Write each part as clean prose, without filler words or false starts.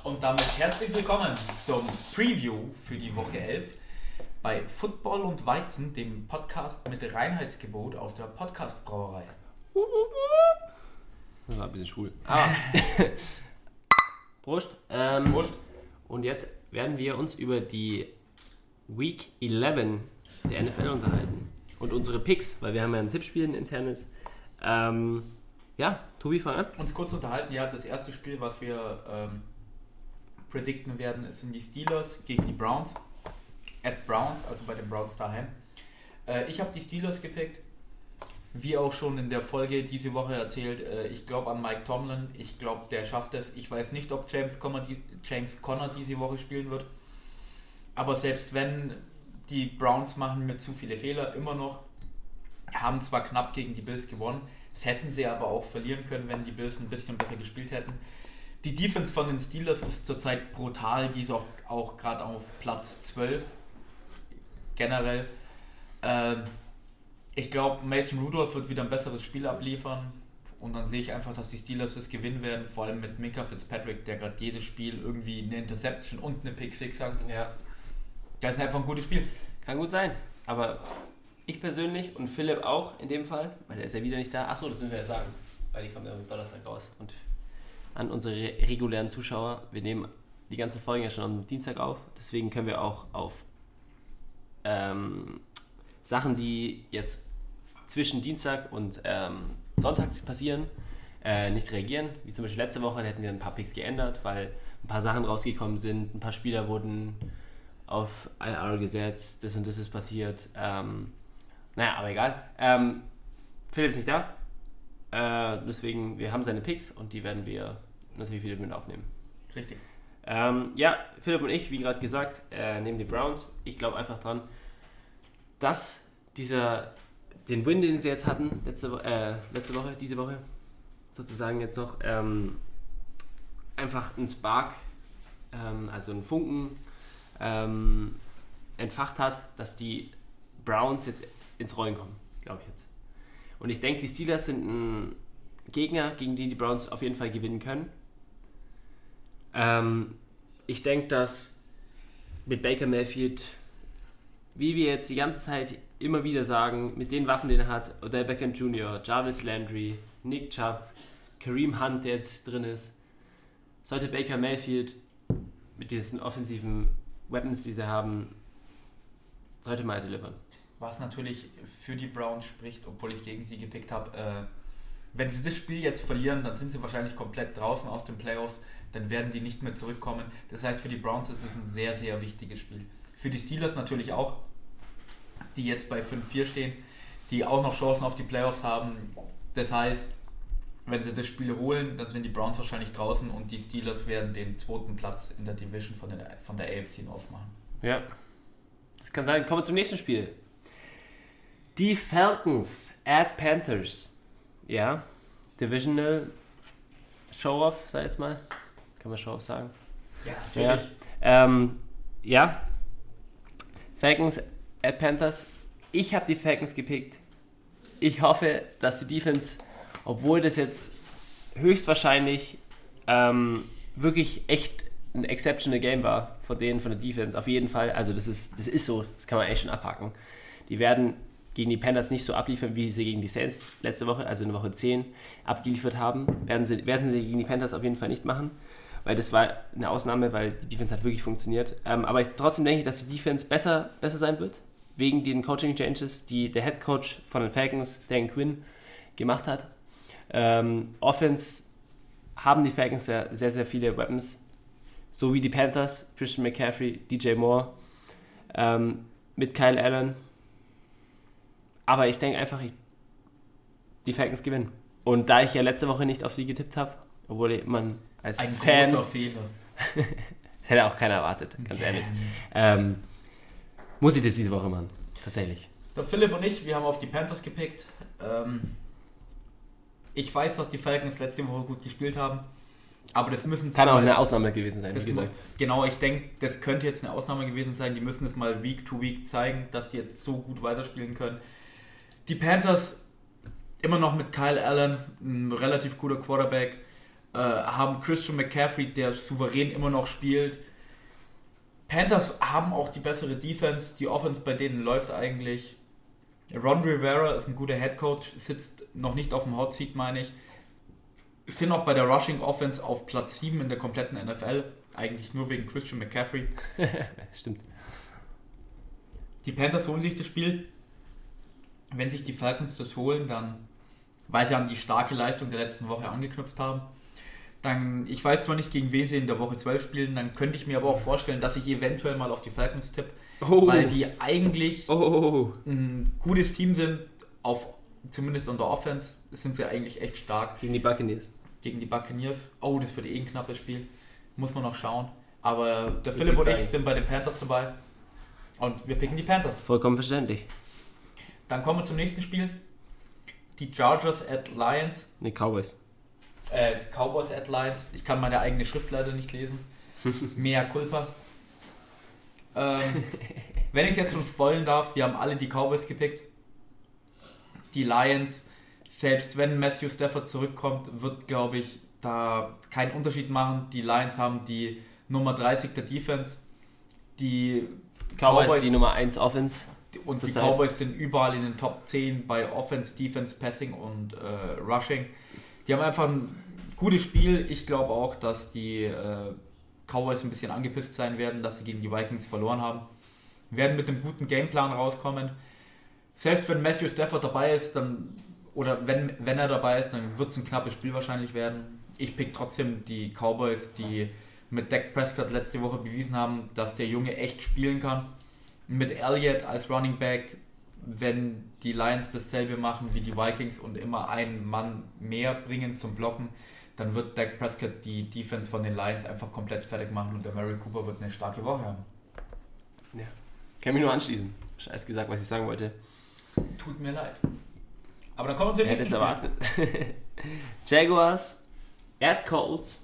Und damit herzlich willkommen zum Preview für die Woche 11 bei Football und Weizen, dem Podcast mit Reinheitsgebot aus der Podcast-Brauerei. Das war ein bisschen schwul. Prost. Prost. Und jetzt werden wir uns über die Week 11 der NFL unterhalten. Und unsere Picks, weil wir haben ja ein Tippspiel, ein internes. Tobi, fang an. Uns kurz unterhalten, ja, das erste Spiel, was wir predikten werden, sind die Steelers gegen die Browns. At Browns, also bei den Browns daheim. Ich habe die Steelers gepickt. Wie auch schon in der Folge diese Woche erzählt, ich glaube an Mike Tomlin. Ich glaube, der schafft es. Ich weiß nicht, ob James Conner diese Woche spielen wird. Aber selbst wenn, die Browns machen mir zu viele Fehler, immer noch. Haben zwar knapp gegen die Bills gewonnen, das hätten sie aber auch verlieren können, wenn die Bills ein bisschen besser gespielt hätten. Die Defense von den Steelers ist zurzeit brutal, die ist auch gerade auf Platz 12 generell. Ich glaube, Mason Rudolph wird wieder ein besseres Spiel abliefern und dann sehe ich einfach, dass die Steelers das gewinnen werden, vor allem mit Minkah Fitzpatrick, der gerade jedes Spiel irgendwie eine Interception und eine Pick 6 hat. Ja. Das ist einfach ein gutes Spiel. Kann gut sein, aber ich persönlich und Philipp auch in dem Fall, weil er ist ja wieder nicht da. Achso, das müssen wir ja sagen, weil die kommt ja am Donnerstag raus. Und an unsere regulären Zuschauer, wir nehmen die ganze Folge ja schon am Dienstag auf, deswegen können wir auch auf Sachen, die jetzt zwischen Dienstag und Sonntag passieren, nicht reagieren. Wie zum Beispiel letzte Woche, da hätten wir ein paar Picks geändert, weil ein paar Sachen rausgekommen sind, ein paar Spieler wurden auf IR gesetzt, das und das ist passiert. Aber egal. Philipp ist nicht da, deswegen, wir haben seine Picks und die werden wir natürlich wieder mit aufnehmen. Richtig. Philipp und ich, wie gerade gesagt, nehmen die Browns. Ich glaube einfach dran, dass den Win, den sie jetzt hatten, diese Woche, sozusagen jetzt noch, einfach ein Spark, also einen Funken entfacht hat, dass die Browns jetzt ins Rollen kommen, glaube ich jetzt. Und ich denke, die Steelers sind ein Gegner, gegen die Browns auf jeden Fall gewinnen können. Ich denke, dass mit Baker Mayfield, wie wir jetzt die ganze Zeit immer wieder sagen, mit den Waffen, die er hat, Odell Beckham Jr., Jarvis Landry, Nick Chubb, Kareem Hunt, der jetzt drin ist, sollte Baker Mayfield mit diesen offensiven Weapons, die sie haben, sollte mal delivern. Was natürlich für die Browns spricht, obwohl ich gegen sie gepickt habe, wenn sie das Spiel jetzt verlieren, dann sind sie wahrscheinlich komplett draußen aus den Playoffs, dann werden die nicht mehr zurückkommen. Das heißt, für die Browns ist es ein sehr, sehr wichtiges Spiel. Für die Steelers natürlich auch, die jetzt bei 5-4 stehen, die auch noch Chancen auf die Playoffs haben. Das heißt, wenn sie das Spiel holen, dann sind die Browns wahrscheinlich draußen und die Steelers werden den zweiten Platz in der Division von der AFC aufmachen. Ja, das kann sein. Kommen wir zum nächsten Spiel. Die Falcons at Panthers. Ja, Divisional Show-Off, sag ich jetzt mal. Kann man Show-Off sagen? Ja, natürlich. Falcons at Panthers. Ich habe die Falcons gepickt. Ich hoffe, dass die Defense, obwohl das jetzt höchstwahrscheinlich wirklich echt ein exceptional Game war von der Defense, auf jeden Fall, also das ist so, das kann man echt schon abhaken. Die werden gegen die Panthers nicht so abliefern, wie sie gegen die Saints letzte Woche, also in Woche 10, abgeliefert haben. Werden sie gegen die Panthers auf jeden Fall nicht machen, weil das war eine Ausnahme, weil die Defense hat wirklich funktioniert. Aber trotzdem denke ich, dass die Defense besser sein wird, wegen den Coaching-Changes, die der Head Coach von den Falcons, Dan Quinn, gemacht hat. Offense haben die Falcons sehr, sehr, sehr viele Weapons, so wie die Panthers, Christian McCaffrey, DJ Moore, mit Kyle Allen. Aber ich denke einfach, die Falcons gewinnen. Und da ich ja letzte Woche nicht auf sie getippt habe, obwohl man als ein Fan... großer Fehler. Das hätte auch keiner erwartet, ganz ehrlich. Muss ich das diese Woche machen, tatsächlich. Der Philipp und ich, wir haben auf die Panthers gepickt. Ich weiß, dass die Falcons letzte Woche gut gespielt haben, aber das müssen... Kann auch eine Ausnahme gewesen sein, wie gesagt. Genau, ich denke, das könnte jetzt eine Ausnahme gewesen sein. Die müssen es mal Week to Week zeigen, dass die jetzt so gut weiterspielen können. Die Panthers immer noch mit Kyle Allen, ein relativ guter Quarterback. haben Christian McCaffrey, der souverän immer noch spielt. Panthers haben auch die bessere Defense, die Offense bei denen läuft eigentlich. Ron Rivera ist ein guter Headcoach, sitzt noch nicht auf dem Hot Seat, meine ich. Sind auch bei der Rushing Offense auf Platz 7 in der kompletten NFL, eigentlich nur wegen Christian McCaffrey. Stimmt. Die Panthers holen sich das Spiel. Wenn sich die Falcons das holen, dann, weil sie an die starke Leistung der letzten Woche angeknüpft haben, dann, ich weiß zwar nicht, gegen wen sie in der Woche 12 spielen, dann könnte ich mir aber auch vorstellen, dass ich eventuell mal auf die Falcons tippe, weil die eigentlich ein gutes Team sind, zumindest unter Offense sind sie eigentlich echt stark. Gegen die Buccaneers. Oh, das wird ein knappes Spiel. Muss man noch schauen. Aber der Philipp und ich sind bei den Panthers dabei und wir picken die Panthers. Vollkommen verständlich. Dann kommen wir zum nächsten Spiel. Die Chargers at Lions. Ne, Cowboys. Die Cowboys at Lions. Ich kann meine eigene Schrift leider nicht lesen. Mea culpa. Wenn ich es jetzt schon spoilen darf, wir haben alle die Cowboys gepickt. Die Lions, selbst wenn Matthew Stafford zurückkommt, wird, glaube ich, da keinen Unterschied machen. Die Lions haben die Nummer 30 der Defense. Die Cowboys die Nummer 1 Offense. Und die Cowboys sind überall in den Top 10 bei Offense, Defense, Passing und Rushing. Die haben einfach ein gutes Spiel. Ich glaube auch, dass die Cowboys ein bisschen angepisst sein werden, dass sie gegen die Vikings verloren haben. Werden mit einem guten Gameplan rauskommen. Selbst wenn Matthew Stafford dabei ist, dann, oder wenn er dabei ist, dann wird es ein knappes Spiel wahrscheinlich werden. Ich pick trotzdem die Cowboys, die mit Dak Prescott letzte Woche bewiesen haben, dass der Junge echt spielen kann. Mit Elliott als Running Back, wenn die Lions dasselbe machen wie die Vikings und immer einen Mann mehr bringen zum Blocken, dann wird Dak Prescott die Defense von den Lions einfach komplett fertig machen und der Mary Cooper wird eine starke Woche haben. Ja. Kann mich nur anschließen. Scheiß gesagt, was ich sagen wollte. Tut mir leid. Aber dann kommen wir zu den nächsten Spiel. Erwartet. Jaguars at Colts.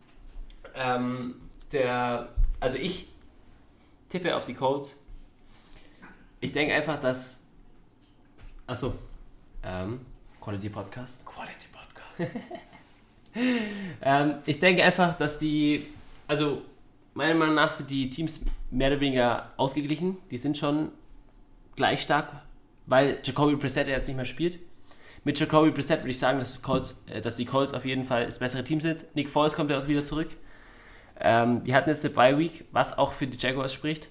Also ich tippe auf die Colts. Ich denke einfach, dass... Achso. Quality Podcast. Ich denke einfach, dass die... Also meiner Meinung nach sind die Teams mehr oder weniger ausgeglichen. Die sind schon gleich stark, weil Jacoby Brissett jetzt nicht mehr spielt. Mit Jacoby Brissett würde ich sagen, dass die Colts auf jeden Fall das bessere Team sind. Nick Foles kommt ja auch wieder zurück. Die hatten jetzt eine Bye-Week, was auch für die Jaguars spricht.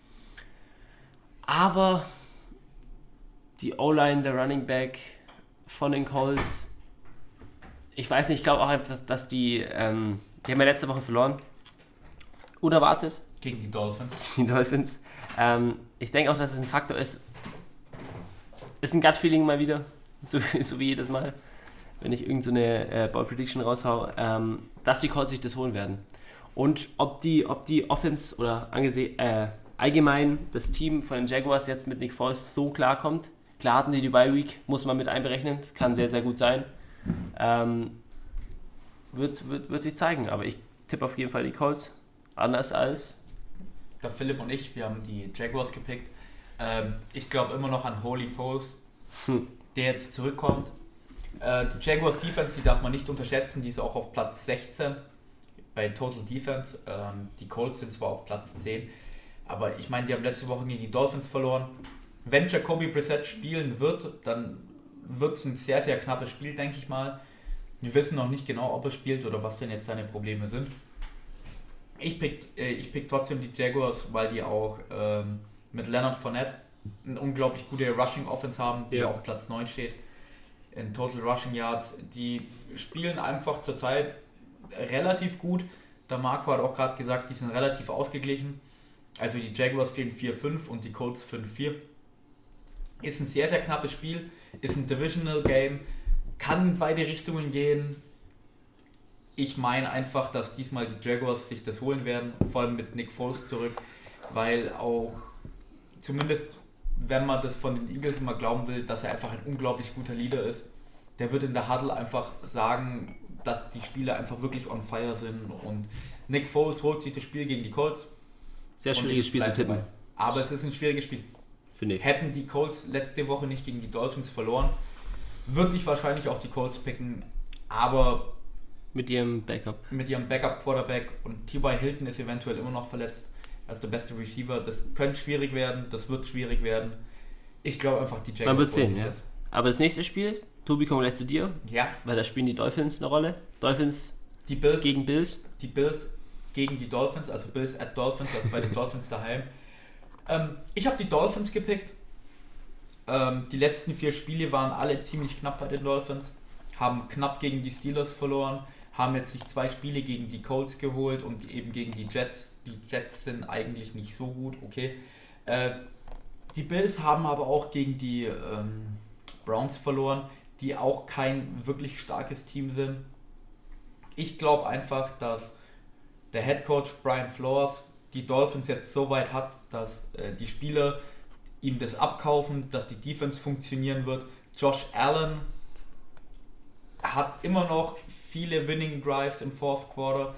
Aber die O-Line, der Running Back von den Colts, ich weiß nicht, ich glaube auch einfach, dass die haben ja letzte Woche verloren. Unerwartet. Gegen die Dolphins. Ich denke auch, dass es ein Faktor ist. Ist ein Gut-Feeling mal wieder, so wie jedes Mal, wenn ich irgend so eine Ball-Prediction raushau, dass die Colts sich das holen werden. Und ob die Offense oder allgemein das Team von den Jaguars jetzt mit Nick Foles so klarkommt. Klar hatten die Bye-Week, muss man mit einberechnen. Das kann sehr, sehr gut sein. Wird sich zeigen, aber ich tippe auf jeden Fall die Colts. Anders als... Der Philipp und ich, wir haben die Jaguars gepickt. Ich glaube immer noch an Holy Foles, der jetzt zurückkommt. Die Jaguars Defense, die darf man nicht unterschätzen, die ist auch auf Platz 16 bei Total Defense. Die Colts sind zwar auf Platz 10, aber ich meine, die haben letzte Woche gegen die Dolphins verloren. Wenn Jacoby Brissett spielen wird, dann wird es ein sehr, sehr knappes Spiel, denke ich mal. Wir wissen noch nicht genau, ob er spielt oder was denn jetzt seine Probleme sind. Ich pick trotzdem die Jaguars, weil die auch mit Leonard Fournette eine unglaublich gute Rushing Offense haben, die auf Platz 9 steht. In Total Rushing Yards. Die spielen einfach zurzeit relativ gut. Der Marco hat auch gerade gesagt, die sind relativ ausgeglichen. Also die Jaguars stehen 4-5 und die Colts 5-4. Ist ein sehr, sehr knappes Spiel. Ist ein Divisional Game. Kann in beide Richtungen gehen. Ich meine einfach, dass diesmal die Jaguars sich das holen werden, vor allem mit Nick Foles zurück, weil auch, zumindest wenn man das von den Eagles immer glauben will, dass er einfach ein unglaublich guter Leader ist. Der wird in der Huddle einfach sagen, dass die Spieler einfach wirklich on fire sind und Nick Foles holt sich das Spiel gegen die Colts. Sehr schwieriges Spiel zu tippen. Aber es ist ein schwieriges Spiel. Finde ich. Hätten die Colts letzte Woche nicht gegen die Dolphins verloren, würde ich wahrscheinlich auch die Colts picken, aber Mit ihrem Backup. Mit ihrem Backup-Quarterback und T.Y. Hilton ist eventuell immer noch verletzt. Also der beste Receiver. Das könnte schwierig werden, das wird schwierig werden. Ich glaube einfach, die Jaguars. Man wird sehen, ja. Aber das nächste Spiel, Tobi, kommen wir gleich zu dir. Ja. Weil da spielen die Dolphins eine Rolle. Dolphins die Bills gegen Bills. Die Bills gegen die Dolphins, also Bills at Dolphins, also bei den Dolphins daheim. Ich habe die Dolphins gepickt. Die letzten 4 Spiele waren alle ziemlich knapp bei den Dolphins. Haben knapp gegen die Steelers verloren. Haben jetzt sich 2 Spiele gegen die Colts geholt und eben gegen die Jets. Die Jets sind eigentlich nicht so gut, okay. Die Bills haben aber auch gegen die Browns verloren, die auch kein wirklich starkes Team sind. Ich glaube einfach, dass der Headcoach Brian Flores die Dolphins jetzt so weit hat, dass die Spieler ihm das abkaufen, dass die Defense funktionieren wird. Josh Allen hat immer noch viele Winning Drives im Fourth Quarter,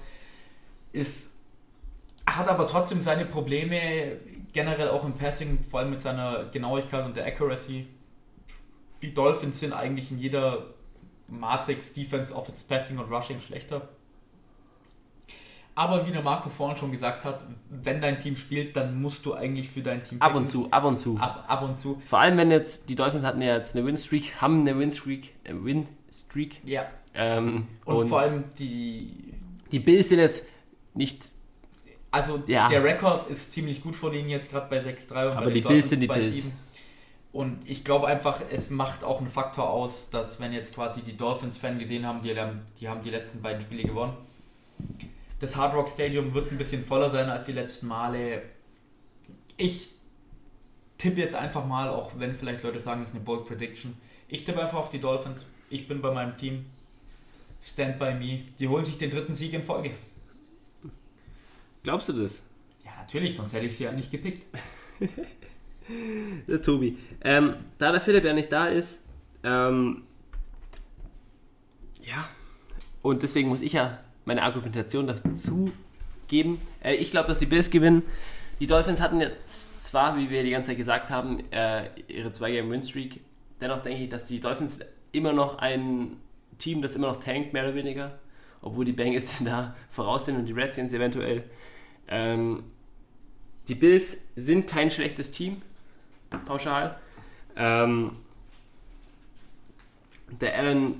hat aber trotzdem seine Probleme, generell auch im Passing, vor allem mit seiner Genauigkeit und der Accuracy. Die Dolphins sind eigentlich in jeder Matrix, Defense, Offense, Passing und Rushing schlechter. Aber wie der Marco vorhin schon gesagt hat, wenn dein Team spielt, dann musst du eigentlich für dein Team picken. Ab und zu. Ab und zu. Vor allem, wenn jetzt, die Dolphins hatten ja jetzt eine Winstreak. Ja. Und vor allem die Bills sind jetzt nicht... Also der Rekord ist ziemlich gut von ihnen jetzt gerade bei 6-3 und aber bei die Bills sind die Bills. Und ich glaube einfach, es macht auch einen Faktor aus, dass wenn jetzt quasi die Dolphins-Fans gesehen haben, die haben die letzten beiden Spiele gewonnen. Das Hard Rock Stadium wird ein bisschen voller sein als die letzten Male. Ich tippe jetzt einfach mal, auch wenn vielleicht Leute sagen, das ist eine Bold Prediction. Ich tippe einfach auf die Dolphins. Ich bin bei meinem Team. Stand by me. Die holen sich den 3. Sieg in Folge. Glaubst du das? Ja, natürlich, sonst hätte ich sie ja nicht gepickt. Der Tobi. Da der Philipp ja nicht da ist, und deswegen muss ich ja meine Argumentation dazu geben. Ich glaube, dass die Bills gewinnen. Die Dolphins hatten jetzt zwar, wie wir die ganze Zeit gesagt haben, ihre 2-Game-Win-Streak. Dennoch denke ich, dass die Dolphins immer noch ein Team, das immer noch tankt, mehr oder weniger. Obwohl die Bengals da voraus sind und die Redskins eventuell. Die Bills sind kein schlechtes Team, pauschal. Der Allen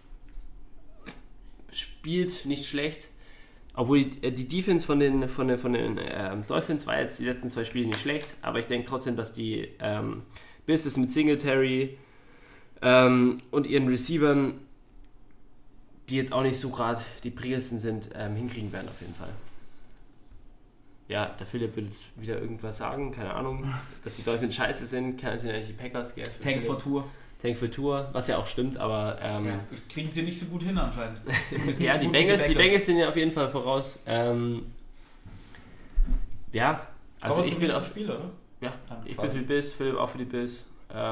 spielt nicht schlecht, obwohl die Defense von den Dolphins war jetzt die letzten 2 Spiele nicht schlecht, aber ich denke trotzdem, dass die Bills es mit Singletary und ihren Receivern, die jetzt auch nicht so gerade die priesten sind, hinkriegen werden auf jeden Fall. Ja, der Philipp will jetzt wieder irgendwas sagen, keine Ahnung, dass die Dolphins scheiße sind, sind ja nicht die Packers, gell? Tank for Tour, was ja auch stimmt, aber... kriegen sie nicht so gut hin anscheinend. Ja, die Bengals sind ja auf jeden Fall voraus. Ja, also ich bin auf... Spiel, oder? Ja, ich bin für die Bills, Philipp auch für die Bills.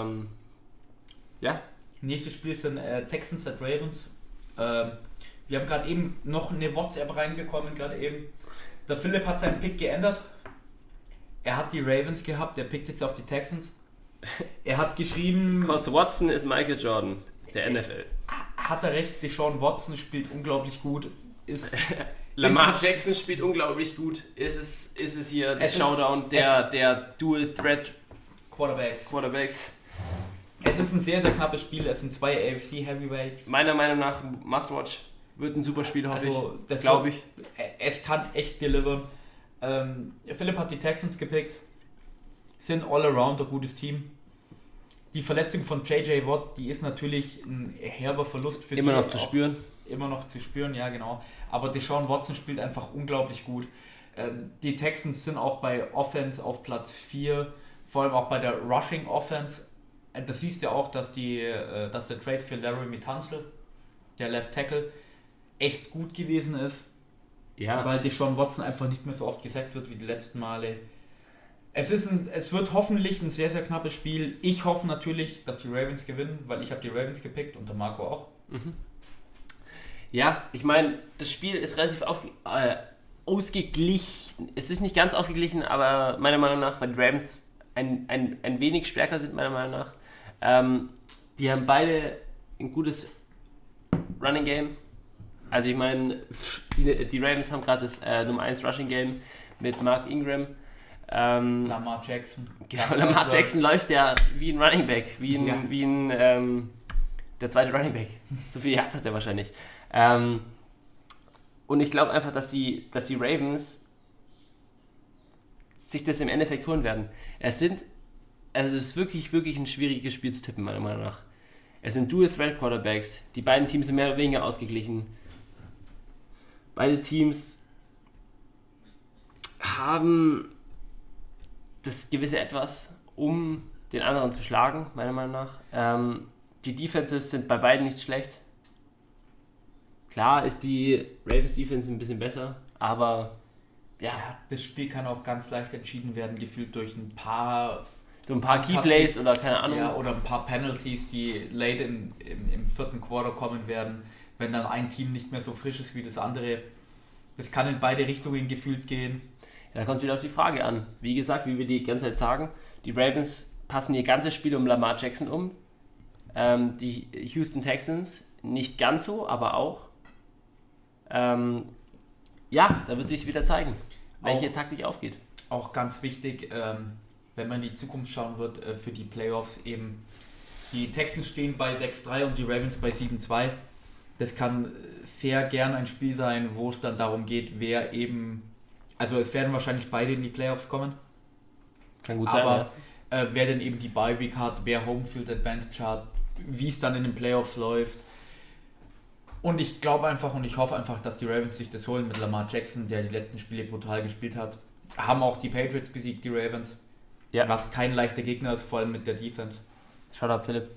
Ja. Nächstes Spiel ist dann Texans at Ravens. Wir haben gerade eben noch eine WhatsApp reinbekommen, gerade eben. Der Philipp hat seinen Pick geändert. Er hat die Ravens gehabt, der pickt jetzt auf die Texans. Er hat geschrieben... Cause Watson ist Michael Jordan, der NFL. Hat er recht, Deshaun Watson spielt unglaublich gut. Lamar Jackson spielt unglaublich gut. Ist es hier das Showdown der Dual Threat Quarterbacks. Es ist ein sehr, sehr knappes Spiel. Es sind 2 AFC Heavyweights. Meiner Meinung nach Must-Watch. Wird ein super Spiel, hoffe ich. Glaube ich. Es kann echt delivern. Philipp hat die Texans gepickt. Sind all around ein gutes Team. Die Verletzung von J.J. Watt, die ist natürlich ein herber Verlust für Immer noch zu spüren. Immer noch zu spüren, ja genau. Aber Deshaun Watson spielt einfach unglaublich gut. Die Texans sind auch bei Offense auf Platz 4. Vor allem auch bei der Rushing Offense. Das siehst du ja auch, dass der Trade für Laramie Tunsil, der Left Tackle, echt gut gewesen ist. Ja. Weil Deshaun Watson einfach nicht mehr so oft gesackt wird wie die letzten Male. Es wird hoffentlich ein sehr, sehr knappes Spiel. Ich hoffe natürlich, dass die Ravens gewinnen, weil ich habe die Ravens gepickt und der Marco auch. Mhm. Ja, ich meine, das Spiel ist relativ ausgeglichen. Es ist nicht ganz ausgeglichen, aber meiner Meinung nach, weil die Ravens ein wenig stärker sind, meiner Meinung nach. Die haben beide ein gutes Running Game. Also ich meine, die Ravens haben gerade das Nummer 1 Rushing Game mit Mark Ingram. Lamar Jackson. Genau, Lamar Jackson läuft ja wie ein Running Back, wie ein der zweite Running Back. So viel Yards hat er wahrscheinlich. Und ich glaube einfach, dass die Ravens sich das im Endeffekt holen werden. Es ist wirklich, wirklich ein schwieriges Spiel zu tippen, meiner Meinung nach. Es sind Dual-Threat-Quarterbacks. Die beiden Teams sind mehr oder weniger ausgeglichen. Beide Teams haben das gewisse Etwas, um den anderen zu schlagen, meiner Meinung nach. Die Defenses sind bei beiden nicht schlecht. Klar ist die Ravens Defense ein bisschen besser, aber ja, das Spiel kann auch ganz leicht entschieden werden, gefühlt durch ein paar Keyplays oder keine Ahnung. Ja, oder ein paar Penalties, die late im vierten Quarter kommen werden, wenn dann ein Team nicht mehr so frisch ist wie das andere. Das kann in beide Richtungen gefühlt gehen. Ja, da kommt wieder auf die Frage an. Wie gesagt, wie wir die ganze Zeit sagen, die Ravens passen ihr ganzes Spiel um Lamar Jackson um. Die Houston Texans nicht ganz so, aber auch. Ja, da wird sich wieder zeigen, welche Taktik aufgeht. Auch ganz wichtig, wenn man in die Zukunft schauen wird, für die Playoffs eben. Die Texans stehen bei 6-3 und die Ravens bei 7-2. Das kann sehr gern ein Spiel sein, wo es dann darum geht, wer eben, also es werden wahrscheinlich beide in die Playoffs kommen. Kann gut sein, aber wer denn eben die Bye-Week hat, wer Homefield Advantage hat, wie es dann in den Playoffs läuft. Und ich glaube einfach und ich hoffe einfach, dass die Ravens sich das holen mit Lamar Jackson, der die letzten Spiele brutal gespielt hat. Haben auch die Patriots besiegt, die Ravens. Ja. Was kein leichter Gegner ist, vor allem mit der Defense. Shut up, Philipp.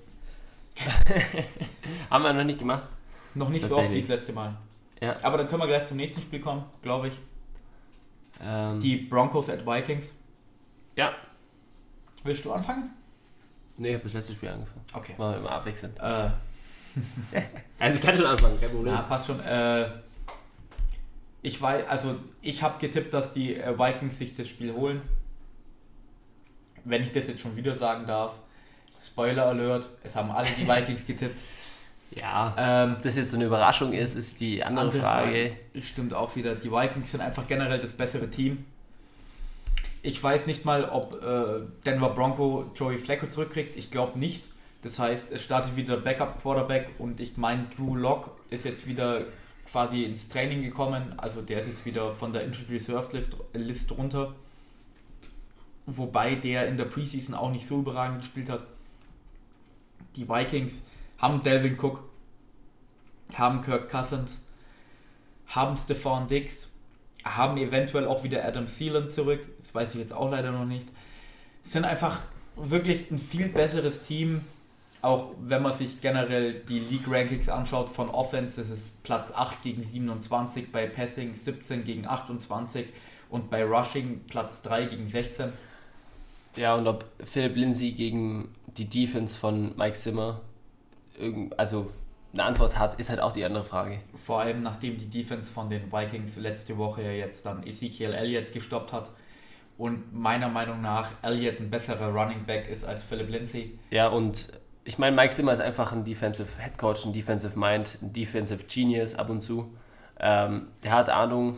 Haben wir noch nicht gemacht. Noch nicht so oft wie das letzte Mal. Ja. Aber dann können wir gleich zum nächsten Spiel kommen, glaube ich. Die Broncos at Vikings. Ja. Willst du anfangen? Nee, ich habe das letzte Spiel angefangen. Okay. Mal immer abwechselnd. Also ich kann schon anfangen, kein Problem. Ja, passt schon. Ich habe getippt, dass die Vikings sich das Spiel holen. Wenn ich das jetzt schon wieder sagen darf. Spoiler Alert, es haben alle die Vikings getippt. Ja, das jetzt so eine Überraschung ist die andere Frage. Stimmt auch wieder. Die Vikings sind einfach generell das bessere Team. Ich weiß nicht mal, ob Denver Bronco Joey Flacco zurückkriegt. Ich glaube nicht. Das heißt, es startet wieder der Backup-Quarterback und ich meine, Drew Lock ist jetzt wieder quasi ins Training gekommen. Also der ist jetzt wieder von der Injured Reserve List runter. Wobei der in der Preseason auch nicht so überragend gespielt hat. Die Vikings haben Dalvin Cook, haben Kirk Cousins, haben Stephon Diggs, haben eventuell auch wieder Adam Thielen zurück. Das weiß ich jetzt auch leider noch nicht. Sind einfach wirklich ein viel besseres Team. Auch wenn man sich generell die League-Rankings anschaut von Offense, das ist Platz 8 gegen 27, bei Passing 17 gegen 28 und bei Rushing Platz 3 gegen 16. Ja, und ob Philip Lindsay gegen die Defense von Mike Zimmer also eine Antwort hat, ist halt auch die andere Frage. Vor allem nachdem die Defense von den Vikings letzte Woche jetzt dann Ezekiel Elliott gestoppt hat und meiner Meinung nach Elliott ein besserer Running Back ist als Philip Lindsay. Ja, und ich meine, Mike Zimmer ist einfach ein Defensive Head Coach, ein Defensive Mind, ein Defensive Genius ab und zu. Der hat Ahnung.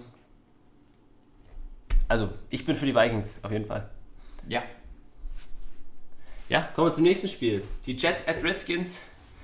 Also, ich bin für die Vikings, auf jeden Fall. Ja. Ja, kommen wir zum nächsten Spiel. Die Jets at Redskins.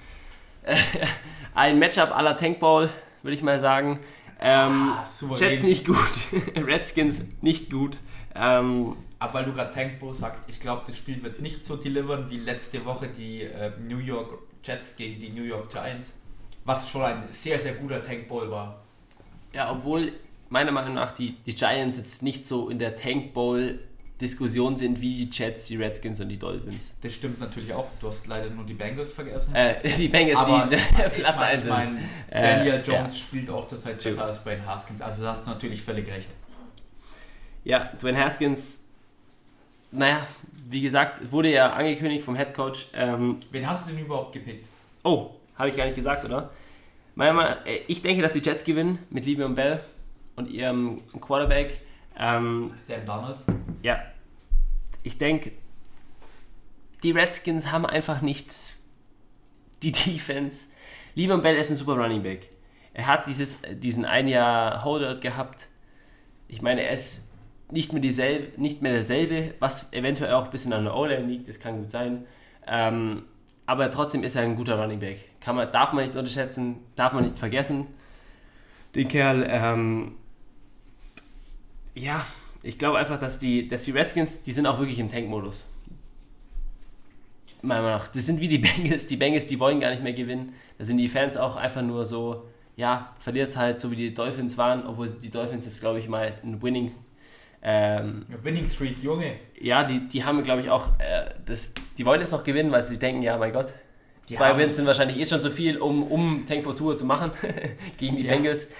Ein Matchup à la Tank Bowl, würde ich mal sagen. Jets nicht gut, Redskins nicht gut. Aber weil du gerade Tank Bowl sagst, ich glaube, das Spiel wird nicht so delivern wie letzte Woche die New York Jets gegen die New York Giants, was schon ein sehr, sehr guter Tank Bowl war. Ja, obwohl meiner Meinung nach die Giants jetzt nicht so in der Tank Bowl Diskussion sind wie die Jets, die Redskins und die Dolphins. Das stimmt natürlich auch. Du hast leider nur die Bengals vergessen. Die Bengals, aber die Platz 1 sind. Daniel Jones spielt auch zurzeit besser als Dwayne Haskins. Also da hast du natürlich völlig recht. Ja, Dwayne Haskins, naja, wie gesagt, wurde ja angekündigt vom Head Coach. Wen hast du denn überhaupt gepickt? Oh, habe ich gar nicht gesagt, oder? Ich denke, dass die Jets gewinnen mit Le'Veon Bell und ihrem Quarterback. Sam Darnold? Ja. Ich denke, die Redskins haben einfach nicht die Defense. Le'Veon Bell ist ein super Running Back. Er hat diesen ein Jahr Holdout gehabt. Ich meine, er ist nicht mehr derselbe, was eventuell auch ein bisschen an der O-Line liegt, das kann gut sein. Aber trotzdem ist er ein guter Running Back. Darf man nicht unterschätzen, darf man nicht vergessen. Den Kerl, ja, ich glaube einfach, dass die Redskins, die sind auch wirklich im Tank-Modus. Meiner Meinung nach. Das sind wie die Bengals. Die Bengals, die wollen gar nicht mehr gewinnen. Da sind die Fans auch einfach nur so, ja, verliert halt, so wie die Dolphins waren, obwohl die Dolphins jetzt, glaube ich, mal ein Winning Streak, Junge. Ja, die haben, glaube ich, auch, die wollen jetzt noch gewinnen, weil sie denken, ja, mein Gott, 2 Wins sind wahrscheinlich eh schon zu viel, um Tank for Tour zu machen gegen die Bengals.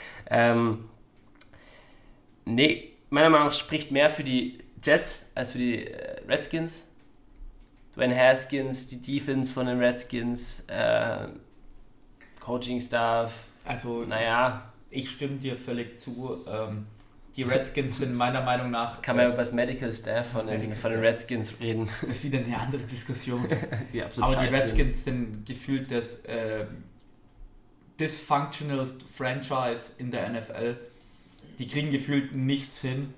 Nee, meiner Meinung nach spricht mehr für die Jets als für die Redskins. Dwayne Haskins, die Defense von den Redskins, Coaching-Staff. Also, ich stimme dir völlig zu. Die Redskins sind meiner Meinung nach... Kann man über das Medical Staff von den Redskins reden. Das ist wieder eine andere Diskussion. Aber die Redskins sind gefühlt das dysfunctionalst Franchise in der NFL. Die kriegen gefühlt nichts hin.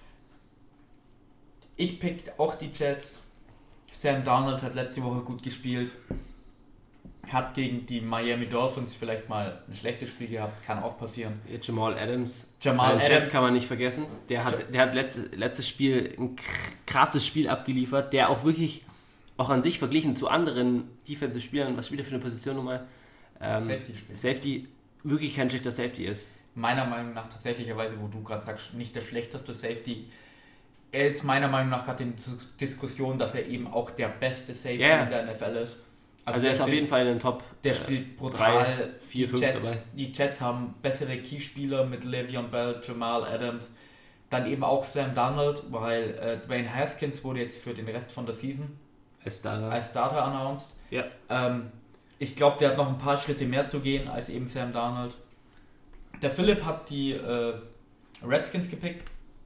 Ich pick auch die Jets. Sam Darnold hat letzte Woche gut gespielt. Hat gegen die Miami Dolphins vielleicht mal ein schlechtes Spiel gehabt. Kann auch passieren. Jamal Adams. Jets kann man nicht vergessen. Der hat letztes Spiel ein krasses Spiel abgeliefert. Der auch wirklich, auch an sich verglichen zu anderen Defensive-Spielern, was spielt er für eine Position nochmal? Safety, wirklich kein schlechter Safety ist. Meiner Meinung nach tatsächlicherweise, wo du gerade sagst, nicht der schlechteste Safety. Er ist meiner Meinung nach gerade in Diskussion, dass er eben auch der beste Safety in der NFL ist. Also er ist auf jeden Fall in den Top. Der spielt brutal. 3, 4, 5 dabei. Die Jets haben bessere Keyspieler mit Le'Veon Bell, Jamal Adams. Dann eben auch Sam Darnold, weil Dwayne Haskins wurde jetzt für den Rest von der Season als Starter announced. Ja. Ich glaube, der hat noch ein paar Schritte mehr zu gehen als eben Sam Darnold. Der Philipp hat die Redskins gepickt.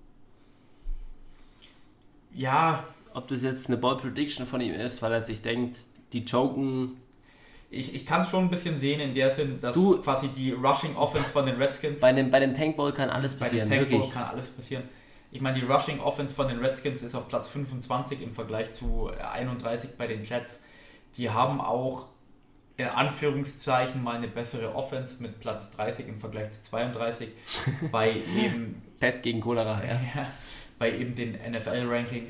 Ja. Ob das jetzt eine Ball Prediction von ihm ist, weil er sich denkt, die choken. Ich kann es schon ein bisschen sehen in der Sinn, dass quasi die Rushing Offense von den Redskins... Bei dem Tank Ball kann alles passieren. Bei dem Tank Ball kann alles passieren. Ich meine, die Rushing Offense von den Redskins ist auf Platz 25 im Vergleich zu 31 bei den Jets. Die haben auch in Anführungszeichen mal eine bessere Offense mit Platz 30 im Vergleich zu 32 bei eben... Pest gegen Cholera, ja. Bei eben den NFL-Rankings.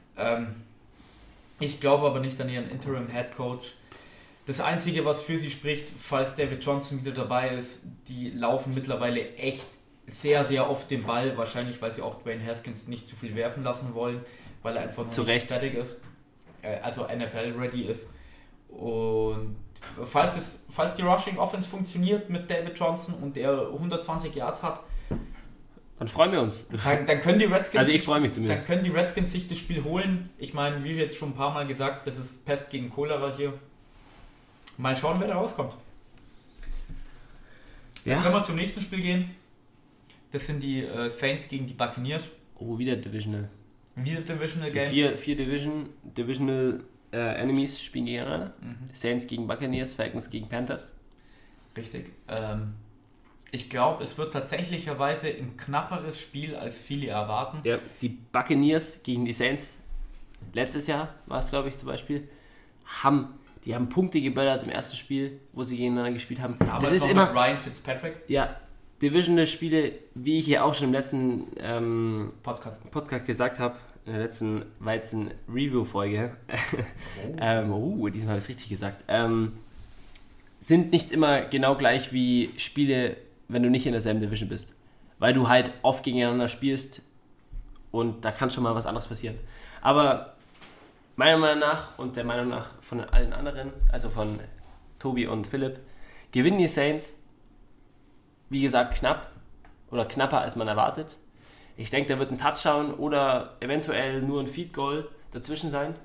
Ich glaube aber nicht an ihren Interim-Head-Coach. Das Einzige, was für sie spricht, falls David Johnson wieder dabei ist, die laufen mittlerweile echt sehr, sehr oft den Ball, wahrscheinlich weil sie auch Dwayne Haskins nicht zu viel werfen lassen wollen, weil er einfach noch nicht fertig ist, also NFL-ready ist. Und falls die Rushing Offense funktioniert mit David Johnson und er 120 Yards hat, dann freuen wir uns. Dann können die Redskins, also ich freue mich zumindest. Dann können die Redskins sich das Spiel holen. Ich meine, wie jetzt schon ein paar Mal gesagt, das ist Pest gegen Cholera hier. Mal schauen, wer da rauskommt. Dann können wir zum nächsten Spiel gehen. Das sind die Saints gegen die Buccaneers. Oh, wieder Divisional. Wieder Divisional Game. Vier Divisional Enemies spielen gegeneinander. Saints gegen Buccaneers, Falcons gegen Panthers. Richtig. Ich glaube, es wird tatsächlicherweise ein knapperes Spiel, als viele erwarten. Ja, die Buccaneers gegen die Saints, letztes Jahr war es, glaube ich, zum Beispiel, die haben Punkte geböllert im ersten Spiel, wo sie gegeneinander gespielt haben. Aber das ist immer mit Ryan Fitzpatrick. Ja, Divisional-Spiele, wie ich hier auch schon im letzten Podcast gesagt habe, in der letzten Weizen-Review-Folge, diesmal habe ich es richtig gesagt, sind nicht immer genau gleich wie Spiele, wenn du nicht in derselben Division bist. Weil du halt oft gegeneinander spielst und da kann schon mal was anderes passieren. Aber meiner Meinung nach und der Meinung nach von allen anderen, also von Tobi und Philipp, gewinnen die Saints, wie gesagt, knapp oder knapper als man erwartet. Ich denke, da wird ein Touchdown oder eventuell nur ein Field Goal dazwischen sein.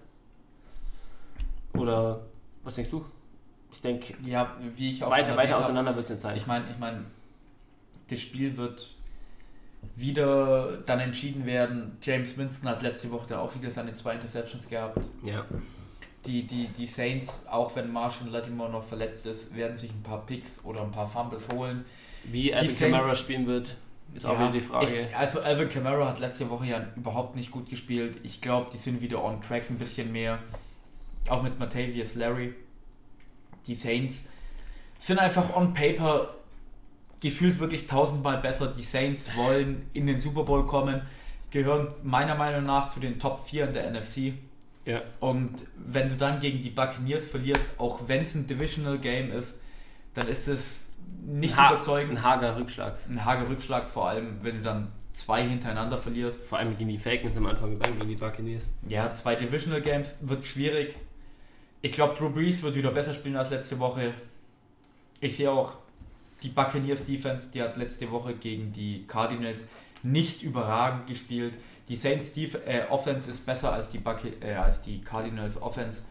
Oder was denkst du? Ich denke, ja, wie ich auch weiter auseinander wird es nicht sein. Ich meine, das Spiel wird wieder dann entschieden werden. James Winston hat letzte Woche auch wieder seine 2 Interceptions gehabt. Ja. Die Saints, auch wenn Marshall Lattimore noch verletzt ist, werden sich ein paar Picks oder ein paar Fumbles holen. Wie Alvin Kamara spielen wird, ist auch wieder die Frage. Also Alvin Kamara hat letzte Woche ja überhaupt nicht gut gespielt. Ich glaube, die sind wieder on track ein bisschen mehr. Auch mit Latavius Larry. Die Saints sind einfach on paper gefühlt wirklich 1000-mal besser. Die Saints wollen in den Super Bowl kommen, gehören meiner Meinung nach zu den Top 4 in der NFC. Ja. Und wenn du dann gegen die Buccaneers verlierst, auch wenn es ein Divisional Game ist, dann ist es nicht überzeugend. Ein hager Rückschlag. Ein hager Rückschlag, vor allem wenn du dann 2 hintereinander verlierst. Vor allem gegen die Falcons am Anfang gesagt, gegen die Buccaneers. Ja, 2 Divisional Games wird schwierig. Ich glaube, Drew Brees wird wieder besser spielen als letzte Woche. Ich sehe auch die Buccaneers Defense, die hat letzte Woche gegen die Cardinals nicht überragend gespielt. Die Saints Offense ist besser als die Cardinals Offense.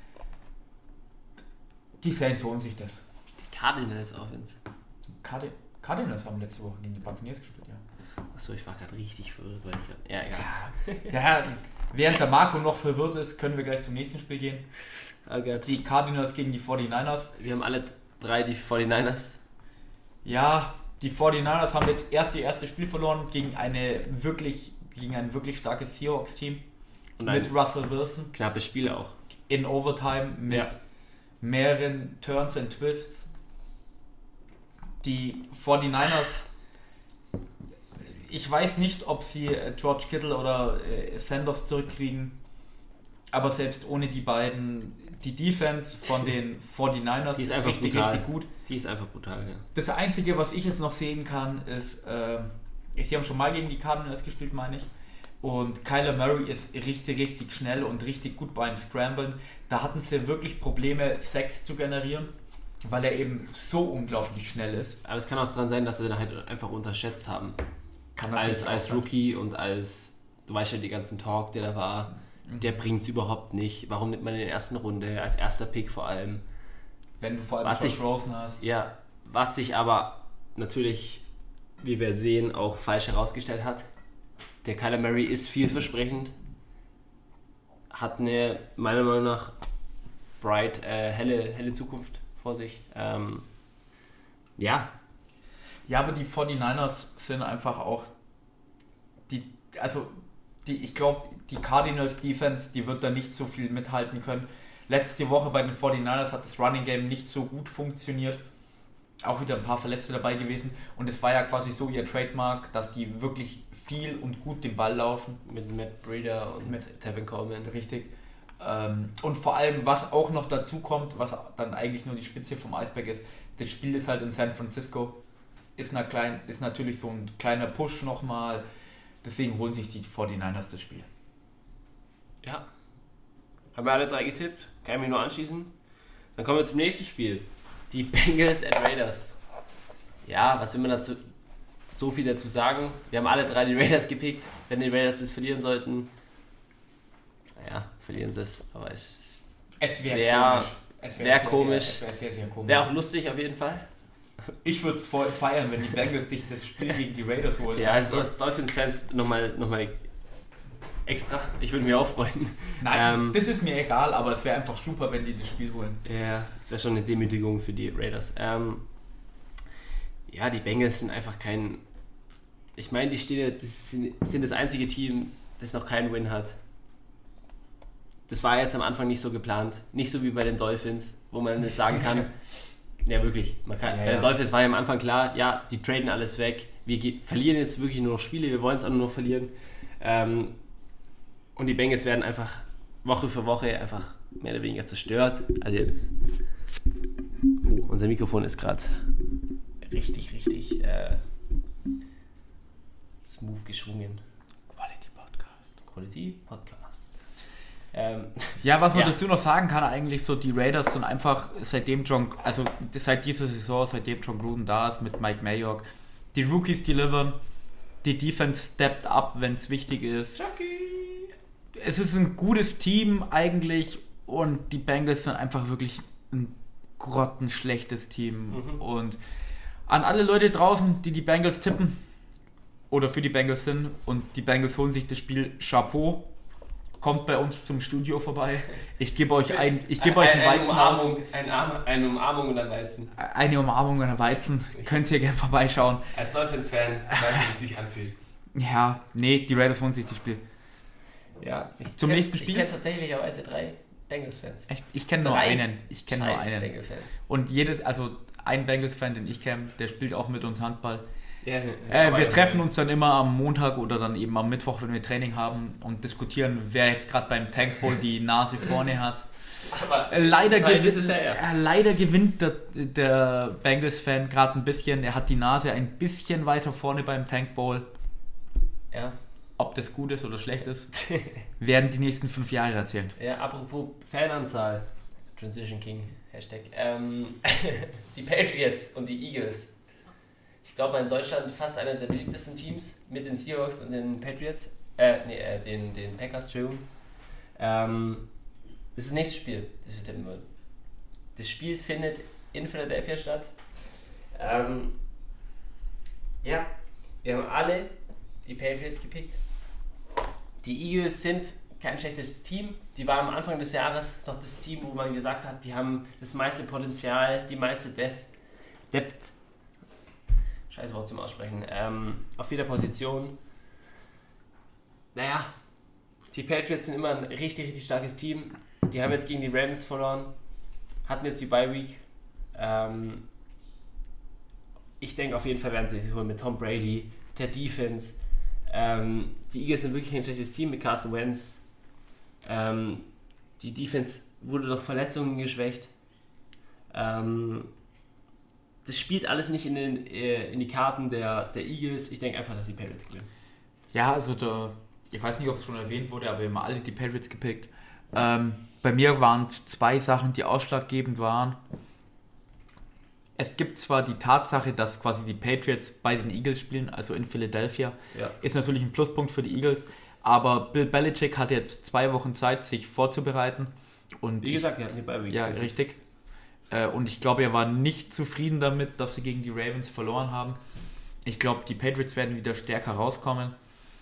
Die Saints holen sich das. Die Cardinals Offense? Cardinals haben letzte Woche gegen die Buccaneers gespielt, ja. Achso, ich war gerade richtig verwirrt, weil ich gerade... Ja, egal. Ja, während der Marco noch verwirrt ist, können wir gleich zum nächsten Spiel gehen. Okay. Die Cardinals gegen die 49ers. Wir haben alle 3 die 49ers. Ja, die 49ers haben jetzt erst ihr erstes Spiel verloren gegen ein wirklich starkes Seahawks-Team mit Russell Wilson. Knappes Spiel auch. In Overtime mit mehreren Turns and Twists. Die 49ers, ich weiß nicht, ob sie George Kittle oder Sanders zurückkriegen, aber selbst ohne die beiden, die Defense von den 49ers die ist einfach richtig gut. Die ist einfach brutal, ja. Das Einzige, was ich jetzt noch sehen kann, ist, sie haben schon mal gegen die Cardinals gespielt, meine ich. Und Kyler Murray ist richtig schnell und richtig gut beim Scramblen. Da hatten sie wirklich Probleme, Sacks zu generieren, weil er eben so unglaublich schnell ist. Aber es kann auch daran sein, dass sie ihn halt einfach unterschätzt haben. Als Rookie und als, du weißt ja, die ganzen Talk, der da war, der bringt es überhaupt nicht. Warum nimmt man in der ersten Runde, als erster Pick vor allem? Wenn du vor allem Josh Rosen hast. Ja, was sich aber natürlich, wie wir sehen, auch falsch herausgestellt hat. Der Kyler Murray ist vielversprechend, hat eine, meiner Meinung nach, bright, helle Zukunft vor sich. Ja, aber die 49ers sind einfach auch ich glaube, die Cardinals Defense, die wird da nicht so viel mithalten können. Letzte Woche bei den 49ers hat das Running Game nicht so gut funktioniert. Auch wieder ein paar Verletzte dabei gewesen. Und es war ja quasi so ihr Trademark, dass die wirklich viel und gut den Ball laufen. Mit Matt Breida und mit Tevin Coleman. Richtig. Und vor allem, was auch noch dazu kommt, was dann eigentlich nur die Spitze vom Eisberg ist, das Spiel ist halt in San Francisco. Ist natürlich so ein kleiner Push nochmal. Deswegen holen sich die 49ers das Spiel. Ja. Haben wir alle 3 getippt? Kann ich mich nur anschließen. Dann kommen wir zum nächsten Spiel. Die Bengals at Raiders. Ja, was will man dazu so viel dazu sagen? Wir haben alle 3 die Raiders gepickt. Wenn die Raiders das verlieren sollten, naja, verlieren sie es. Aber es wäre komisch. Es wäre sehr komisch. Wäre auch lustig auf jeden Fall. Ich würde es voll feiern, wenn die Bengals sich das Spiel gegen die Raiders holen. Ja, als Dolphins-Fans nochmal extra. Ich würde mich auch freuen. Nein, das ist mir egal, aber es wäre einfach super, wenn die das Spiel holen. Ja, es wäre schon eine Demütigung für die Raiders. Ja, die Bengals sind einfach kein... Ich meine, die sind das einzige Team, das noch keinen Win hat. Das war jetzt am Anfang nicht so geplant. Nicht so wie bei den Dolphins, wo man es sagen kann... Ja, wirklich. Bei den Dolphins war ja am Anfang klar, ja, die traden alles weg. Wir verlieren jetzt wirklich nur noch Spiele, wir wollen es auch nur noch verlieren. Und die Bengals werden einfach Woche für Woche einfach mehr oder weniger zerstört. Also jetzt... unser Mikrofon ist gerade richtig smooth geschwungen. Quality Podcast. Ja, was man dazu noch sagen kann, eigentlich so, die Raiders sind einfach seit dieser Saison, seitdem John Gruden da ist mit Mike Mayock, die Rookies delivern, die Defense steppt up, wenn es wichtig ist. Chucky. Es ist ein gutes Team eigentlich und die Bengals sind einfach wirklich ein grottenschlechtes Team. Und an alle Leute draußen, die Bengals tippen oder für die Bengals sind und die Bengals holen sich das Spiel, Chapeau. kommt bei uns zum Studio vorbei. Ich gebe euch ein Weizen aus. Eine Umarmung und ein Weizen. Eine Umarmung und ein Weizen. Könnt ihr gerne vorbeischauen. Als Dolphins-Fan weißt du, wie es sich anfühlt. Ja, nee, die Raiders holen sich das Spiel. Ja, nächsten Spiel? Ich kenne tatsächlicherweise 3 Bengals-Fans. Echt? Ich kenne nur einen. Bengals-Fans. Und ein Bengals-Fan, den ich kenne, der spielt auch mit uns Handball. Ja, wir treffen uns dann immer am Montag oder dann eben am Mittwoch, wenn wir Training haben und diskutieren, wer jetzt gerade beim Tank Bowl die Nase vorne hat. Aber leider gewinnt der Bengals-Fan gerade ein bisschen. Er hat die Nase ein bisschen weiter vorne beim Tank Bowl. Ja. Ob das gut ist oder schlecht ist, werden die nächsten 5 Jahre erzählen. Ja, apropos Fananzahl, Transition King, Hashtag. Die Patriots und die Eagles. Ich glaube, in Deutschland fast einer der beliebtesten Teams mit den Seahawks und den Patriots. Den Packers, Entschuldigung. Das ist das nächste Spiel, das wir tippen wollen. Das Spiel findet in Philadelphia statt. Ja, wir haben alle die Patriots gepickt. Die Eagles sind kein schlechtes Team. Die waren am Anfang des Jahres noch das Team, wo man gesagt hat, die haben das meiste Potenzial, die meiste Depth. Scheiß Wort zum Aussprechen. Auf jeder Position. Naja, die Patriots sind immer ein richtig, richtig starkes Team. Die haben jetzt gegen die Ravens verloren. Hatten jetzt die Bye Week. Ich denke, auf jeden Fall werden sie sich holen mit Tom Brady, der Defense. Die Eagles sind wirklich ein schlechtes Team mit Carson Wentz. Die Defense wurde durch Verletzungen geschwächt. Das spielt alles nicht in die Karten der Eagles. Ich denke einfach, dass die Patriots gewinnen. Ja, also ich weiß nicht, ob es schon erwähnt wurde, aber wir haben alle die Patriots gepickt. Bei mir waren es 2 Sachen, die ausschlaggebend waren. Es gibt zwar die Tatsache, dass quasi die Patriots bei den Eagles spielen, also in Philadelphia, ist natürlich ein Pluspunkt für die Eagles, aber Bill Belichick hatte jetzt 2 Wochen Zeit, sich vorzubereiten. Und wie gesagt, er hat eine Bye Week. Ja, richtig. Und ich glaube, er war nicht zufrieden damit, dass sie gegen die Ravens verloren haben. Ich glaube, die Patriots werden wieder stärker rauskommen.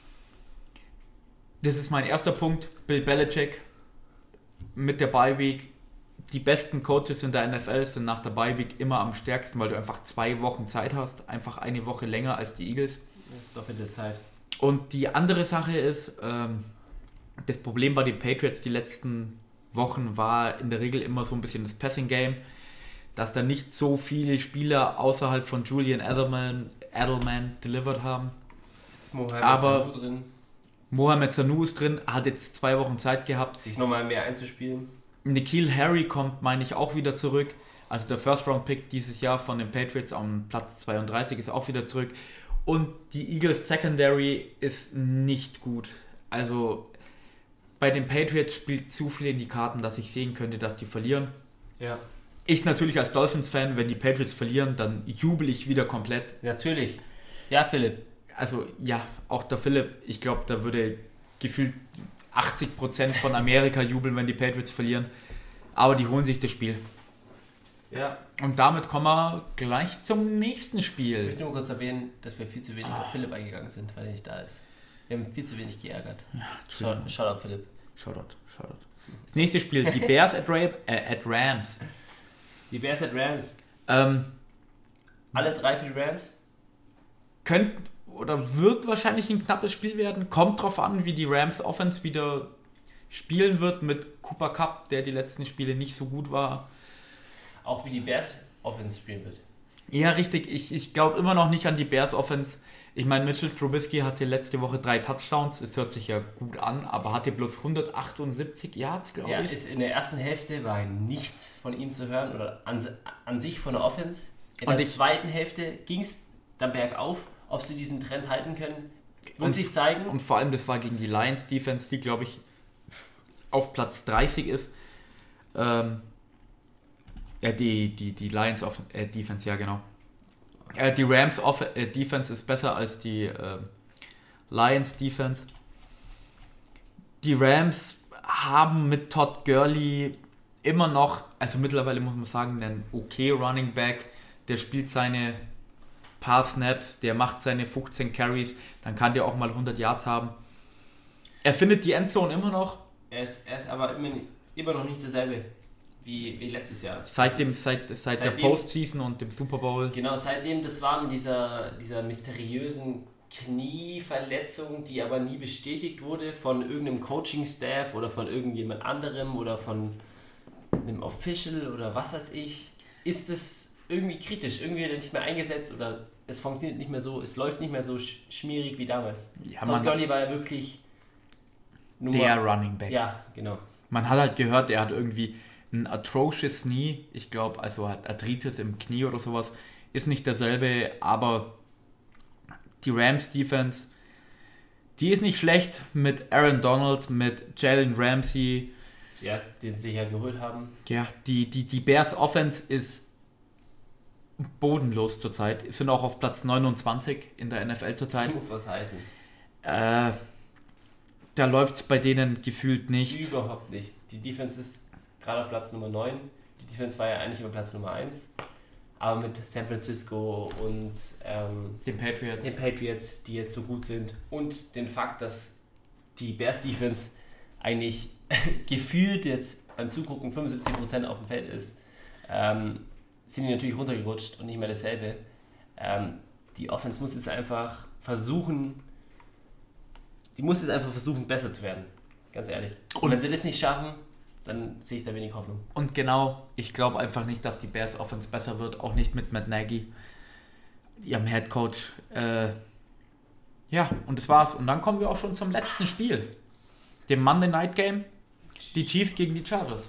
Das ist mein erster Punkt. Bill Belichick mit der Bye Week. Die besten Coaches in der NFL sind nach der Bye Week immer am stärksten, weil du einfach 2 Wochen Zeit hast. Einfach eine Woche länger als die Eagles. Das ist doppelte Zeit. Und die andere Sache ist, das Problem bei den Patriots die letzten Wochen war in der Regel immer so ein bisschen das Passing Game, dass da nicht so viele Spieler außerhalb von Julian Edelman delivered haben. Jetzt aber Sanu drin. Mohamed Sanu ist drin, hat jetzt 2 Wochen Zeit gehabt, sich nochmal mehr einzuspielen. N'Keal Harry kommt, meine ich, auch wieder zurück. Also der First-Round-Pick dieses Jahr von den Patriots am Platz 32 ist auch wieder zurück. Und die Eagles Secondary ist nicht gut. Also bei den Patriots spielt zu viel in die Karten, dass ich sehen könnte, dass die verlieren. Ja. Ich natürlich als Dolphins-Fan, wenn die Patriots verlieren, dann jubel ich wieder komplett. Natürlich. Ja, Philipp. Also ja, auch der Philipp, ich glaube, da würde gefühlt 80% von Amerika jubeln, wenn die Patriots verlieren. Aber die holen sich das Spiel. Ja. Und damit kommen wir gleich zum nächsten Spiel. Ich möchte nur kurz erwähnen, dass wir viel zu wenig auf Philipp eingegangen sind, weil er nicht da ist. Wir haben viel zu wenig geärgert. Ja, Shoutout Philipp. Shoutout. Das nächste Spiel, die Bears at Rams. Die Bears at Rams. Alle 3 für die Rams? Könnte oder wird wahrscheinlich ein knappes Spiel werden. Kommt drauf an, wie die Rams Offense wieder spielen wird mit Cooper Kupp, der die letzten Spiele nicht so gut war. Auch wie die Bears Offense spielen wird. Ja, richtig. Ich glaube immer noch nicht an die Bears Offense. Ich meine, Mitchell Trubisky hatte letzte Woche 3 Touchdowns. Das hört sich ja gut an, aber hatte bloß 178 Yards, glaube ich. Ist in der ersten Hälfte war nichts von ihm zu hören oder an sich von der Offense. In der zweiten Hälfte ging es dann bergauf. Ob sie diesen Trend halten können, wird sich zeigen. Und vor allem, das war gegen die Lions Defense, die, glaube ich, auf Platz 30 ist. Die Lions Defense, ja genau. Die Rams Defense ist besser als die Lions Defense. Die Rams haben mit Todd Gurley immer noch, also mittlerweile muss man sagen, einen okay Running Back, der spielt seine paar Snaps, der macht seine 15 Carries, dann kann der auch mal 100 Yards haben. Er findet die Endzone immer noch, Er ist aber immer noch nicht dasselbe wie letztes Jahr. Seit der Postseason und dem Super Bowl. Genau, seitdem, das war mit dieser mysteriösen Knieverletzung, die aber nie bestätigt wurde von irgendeinem Coaching-Staff oder von irgendjemand anderem oder von einem Official oder was weiß ich, ist es irgendwie kritisch. Irgendwie wird er nicht mehr eingesetzt oder es funktioniert nicht mehr so, es läuft nicht mehr so schmierig wie damals. Ja, Todd Gurley war ja wirklich der Running Back. Ja, genau. Man hat halt gehört, er hat irgendwie ein atrocious Knee, ich glaube, also hat Arthritis im Knie oder sowas, ist nicht derselbe, aber die Rams Defense, die ist nicht schlecht mit Aaron Donald, mit Jalen Ramsey. Ja, die sie sich ja geholt haben. Ja, die Bears Offense ist bodenlos zurzeit, sind auch auf Platz 29 in der NFL zurzeit. Das muss was heißen. Da läuft es bei denen gefühlt nicht. Überhaupt nicht. Die Defense ist gerade auf Platz Nummer 9. Die Defense war ja eigentlich immer Platz Nummer 1. Aber mit San Francisco und den Patriots, die jetzt so gut sind, und den Fakt, dass die Bears Defense eigentlich gefühlt jetzt beim Zugucken 75% auf dem Feld ist, sind die natürlich runtergerutscht und nicht mehr dasselbe. Die Offense muss jetzt einfach versuchen, besser zu werden. Ganz ehrlich. Und wenn sie das nicht schaffen, dann sehe ich da wenig Hoffnung. Und genau, ich glaube einfach nicht, dass die Bears Offense besser wird, auch nicht mit Matt Nagy, ihrem Head Coach. Ja, und das war's. Und dann kommen wir auch schon zum letzten Spiel. Dem Monday Night Game. Die Chiefs gegen die Chargers.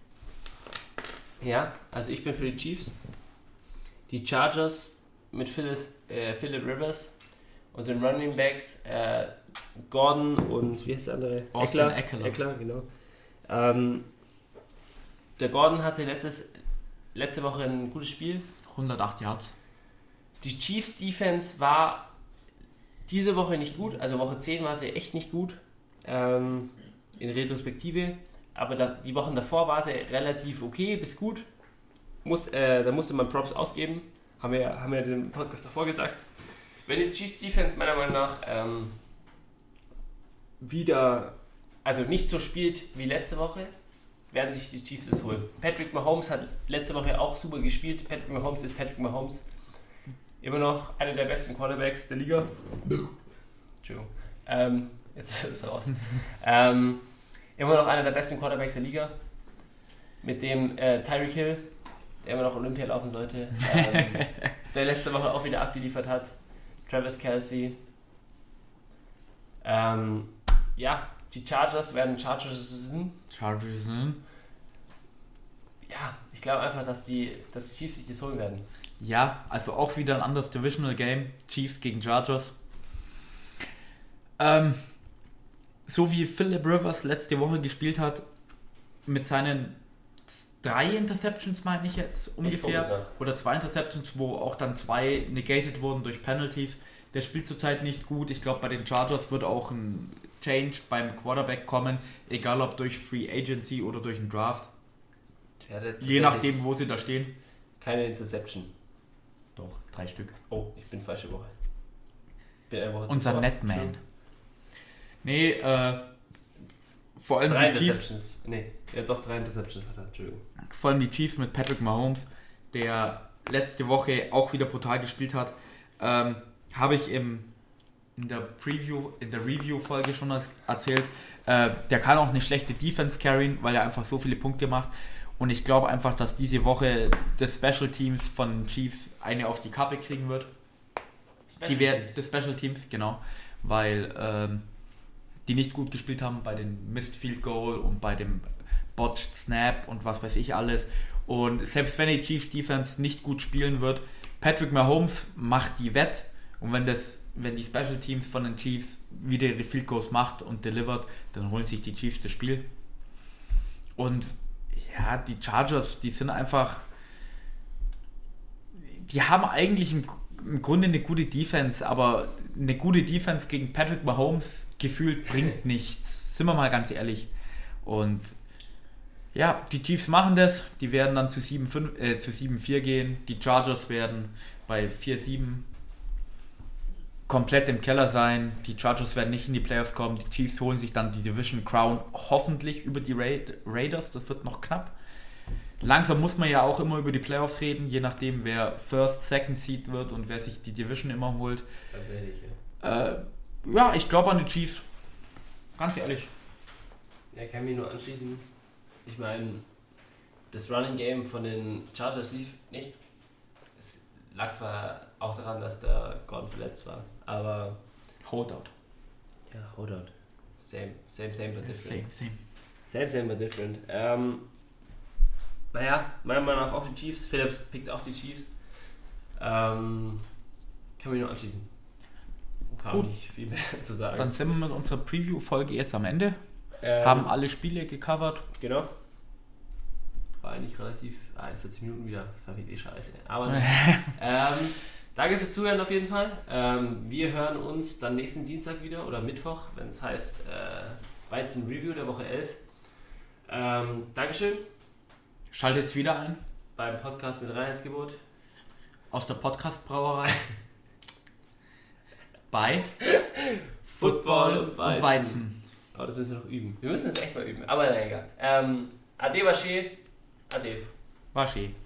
Ja, also ich bin für die Chiefs. Die Chargers mit Phillip Rivers und den Running Backs Gordon und wie heißt der andere? Eckler, genau. Der Gordon hatte letzte Woche ein gutes Spiel. 108 Yards. Die Chiefs Defense war diese Woche nicht gut, also Woche 10 war sie echt nicht gut, in Retrospektive, aber die Wochen davor war sie relativ okay bis gut. Da musste man Props ausgeben, haben wir den Podcast davor gesagt. Wenn die Chiefs Defense meiner Meinung nach wieder, also nicht so spielt wie letzte Woche, werden sich die Chiefs das holen. Patrick Mahomes hat letzte Woche auch super gespielt. Patrick Mahomes ist Patrick Mahomes. Immer noch einer der besten Quarterbacks der Liga. Entschuldigung. Jetzt ist es raus. Immer noch einer der besten Quarterbacks der Liga. Mit dem Tyreek Hill, der immer noch Olympia laufen sollte. Der letzte Woche auch wieder abgeliefert hat. Travis Kelce. Ja, die Chargers werden Chargers. Ja, ich glaube einfach, dass die Chiefs sich das holen werden. Ja, also auch wieder ein anderes Divisional Game. Chiefs gegen Chargers. So wie Phillip Rivers letzte Woche gespielt hat, mit seinen 3 Interceptions, meine ich jetzt ungefähr, oder 2 Interceptions, wo auch dann 2 negated wurden durch Penalties. Der spielt zurzeit nicht gut. Ich glaube, bei den Chargers wird auch ein Change beim Quarterback kommen, egal ob durch Free Agency oder durch einen Draft. Ja, je nachdem, wo sie da stehen. Keine Interception. Doch, 3 Stück. Oh, ich bin falsche Woche. Unser Netman. Nee, vor allem 3 die Chiefs. Interceptions. Nee, ja doch, 3 Interceptions hat er, Entschuldigung. Vor allem die Chiefs mit Patrick Mahomes, der letzte Woche auch wieder brutal gespielt hat. Habe ich in der Review-Folge schon erzählt. Der kann auch eine schlechte Defense carryen, weil er einfach so viele Punkte macht. Und ich glaube einfach, dass diese Woche das Special Teams von Chiefs eine auf die Kappe kriegen wird. Das Special Teams, genau. Weil die nicht gut gespielt haben bei den Missed Field Goal und bei dem Botched Snap und was weiß ich alles. Und selbst wenn die Chiefs Defense nicht gut spielen wird, Patrick Mahomes macht die wett. Und wenn die Special Teams von den Chiefs wieder ihre Field Goals macht und delivert, dann holen sich die Chiefs das Spiel. Und ja, die Chargers, die sind einfach, die haben eigentlich im Grunde eine gute Defense, aber eine gute Defense gegen Patrick Mahomes gefühlt bringt nichts. Sind wir mal ganz ehrlich. Und ja, die Chiefs machen das, die werden dann zu 7-4 gehen, die Chargers werden bei 4-7 komplett im Keller sein. Die Chargers werden nicht in die Playoffs kommen. Die Chiefs holen sich dann die Division Crown hoffentlich über die Raiders. Das wird noch knapp. Langsam muss man ja auch immer über die Playoffs reden, je nachdem wer First, Second Seed wird und wer sich die Division immer holt. Tatsächlich, ja, ich glaube an die Chiefs. Ganz ehrlich. Ja, kann mich nur anschließen. Ich meine, das Running Game von den Chargers lief nicht. Es lag zwar auch daran, dass der Gordon verletzt war, aber... Holdout. Ja, Holdout. Same but different. Same. But different. Naja, meiner Meinung nach auch die Chiefs. Phillips pickt auch die Chiefs. Kann mich nur anschließen. Kann nicht viel mehr zu sagen. Dann sind wir mit unserer Preview-Folge jetzt am Ende. Haben alle Spiele gecovert. Genau. War eigentlich relativ... 41 Minuten wieder. Verrückt scheiße. Aber danke fürs Zuhören auf jeden Fall. Wir hören uns dann nächsten Dienstag wieder oder Mittwoch, wenn es heißt Weizen Review der Woche 11. Dankeschön. Schaltet's wieder ein. Beim Podcast mit Reinheitsgebot. Aus der Podcast-Brauerei. Bei Football und Weizen. Oh, das müssen wir noch üben. Wir müssen es echt mal üben. Aber na egal. Ade, Vaché. Ade. Vaché.